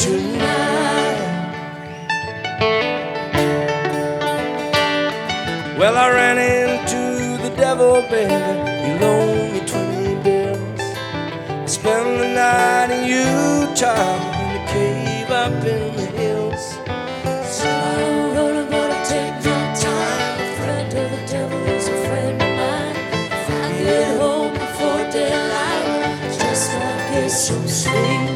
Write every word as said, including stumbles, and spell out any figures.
tonight. Well, I ran into the devil, baby. He loaned me twenty bills. I spent the night in Utah, in the cave up in the hills. So I'm gonna, gonna take my time. A friend of the devil is a friend of mine. If I get home before daylight, just might get some sleep.